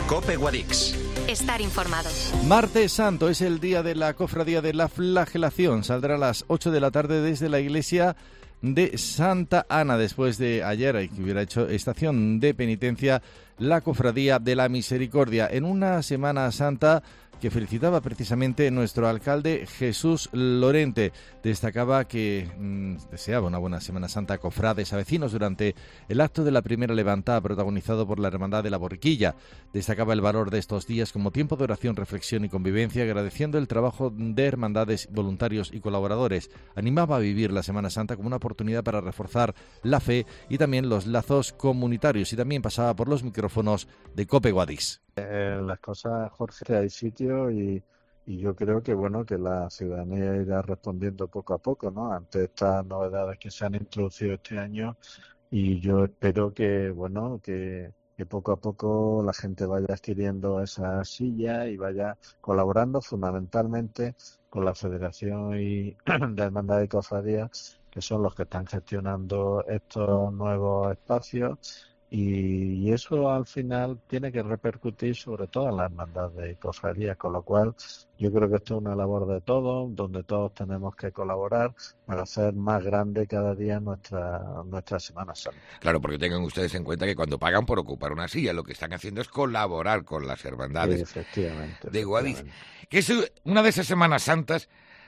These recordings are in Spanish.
COPE Guadix. Estar informados. Martes Santo es el día de la Cofradía de la Flagelación. Saldrá a las 8 de la tarde desde la iglesia de Santa Ana, después de ayer que hubiera hecho estación de penitencia la Cofradía de la Misericordia, en una Semana Santa que felicitaba precisamente nuestro alcalde Jesús Lorente. Destacaba que deseaba una buena Semana Santa a cofrades, a vecinos durante el acto de la primera levantada protagonizado por la Hermandad de la Borriquilla. Destacaba el valor de estos días como tiempo de oración, reflexión y convivencia, agradeciendo el trabajo de hermandades, voluntarios y colaboradores. Animaba a vivir la Semana Santa como una oportunidad para reforzar la fe y también los lazos comunitarios, y también pasaba por los micrófonos de COPE Guadix. Las cosas, Jorge, hay sitio y yo creo que que la ciudadanía irá respondiendo poco a poco, ¿no?, ante estas novedades que se han introducido este año, y yo espero que que poco a poco la gente vaya adquiriendo esa silla y vaya colaborando fundamentalmente con la Federación de Hermandades y Cofradías, que son los que están gestionando estos nuevos espacios. Y eso al final tiene que repercutir sobre todo en las hermandades y cofradías, con lo cual yo creo que esto es una labor de todos, donde todos tenemos que colaborar para hacer más grande cada día nuestra Semana Santa. Claro, porque tengan ustedes en cuenta que cuando pagan por ocupar una silla, lo que están haciendo es colaborar con las hermandades de Guadix, que es una de esas Semanas Santas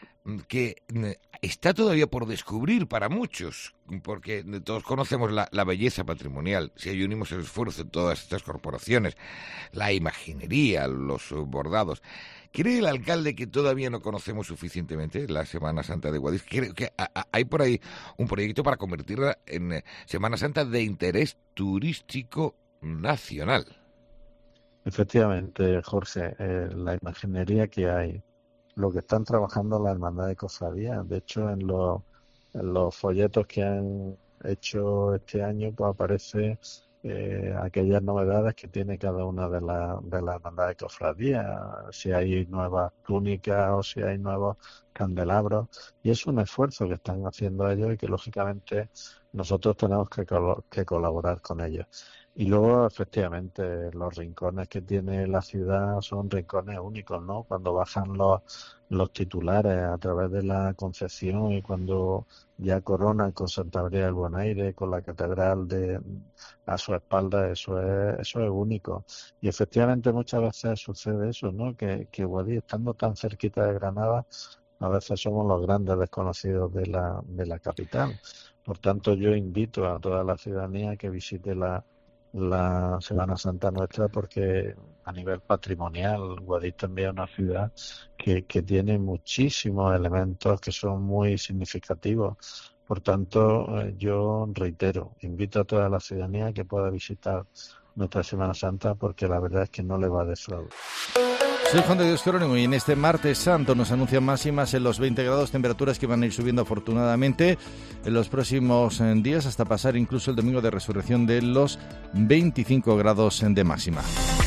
que está todavía por descubrir para muchos, porque todos conocemos la belleza patrimonial, si ahí unimos el esfuerzo de todas estas corporaciones, la imaginería, los bordados. ¿Cree el alcalde que todavía no conocemos suficientemente la Semana Santa de Guadix? ¿Cree que hay por ahí un proyecto para convertirla en Semana Santa de interés turístico nacional? Efectivamente, Jorge, la imaginería que hay, lo que están trabajando las hermandades de cofradías. De hecho, en los folletos que han hecho este año, pues aparece aquellas novedades que tiene cada una de las hermandades de cofradías, si hay nuevas túnicas o si hay nuevos candelabros, y es un esfuerzo que están haciendo ellos y que lógicamente nosotros tenemos que colaborar con ellos. Y luego, efectivamente, los rincones que tiene la ciudad son rincones únicos, ¿no? Cuando bajan los titulares a través de la Concepción y cuando ya coronan con Santa María del Buen Aire, con la catedral a su espalda, eso es único. Y efectivamente muchas veces sucede eso, ¿no? Que Guadix, estando tan cerquita de Granada, a veces somos los grandes desconocidos de la capital. Por tanto, yo invito a toda la ciudadanía que visite la Semana Santa nuestra, porque a nivel patrimonial Guadix también es una ciudad que tiene muchísimos elementos que son muy significativos. Por tanto, yo reitero, invito a toda la ciudadanía que pueda visitar nuestra Semana Santa, porque la verdad es que no le va a defraudar. Soy Juan de Dios Jerónimo y en este Martes Santo nos anuncian máximas en los 20 grados, temperaturas que van a ir subiendo afortunadamente en los próximos días hasta pasar incluso el domingo de resurrección de los 25 grados de máxima.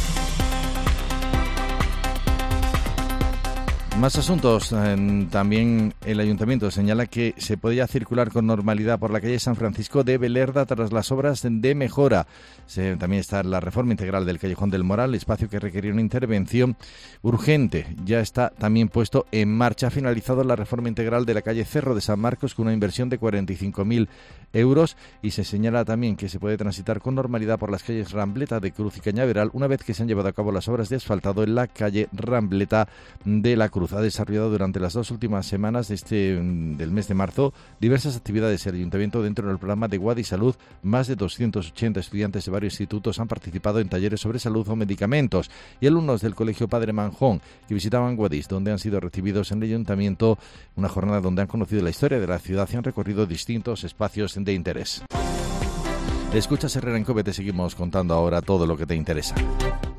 Más asuntos. También el Ayuntamiento señala que se podía circular con normalidad por la calle San Francisco de Belerda tras las obras de mejora. También está la reforma integral del Callejón del Moral, espacio que requería una intervención urgente. Ya está también puesto en marcha. Ha finalizado la reforma integral de la calle Cerro de San Marcos con una inversión de 45.000 euros, y se señala también que se puede transitar con normalidad por las calles Rambleta de Cruz y Cañaveral una vez que se han llevado a cabo las obras de asfaltado en la calle Rambleta de la Cruz. Ha desarrollado durante las 2 últimas semanas del mes de marzo diversas actividades el Ayuntamiento dentro del programa de Guadix Salud. Más de 280 estudiantes de varios institutos han participado en talleres sobre salud o medicamentos, y alumnos del Colegio Padre Manjón que visitaban Guadix, donde han sido recibidos en el Ayuntamiento, una jornada donde han conocido la historia de la ciudad y han recorrido distintos espacios de interés. Escuchas Herrera en COPE, te seguimos contando ahora todo lo que te interesa.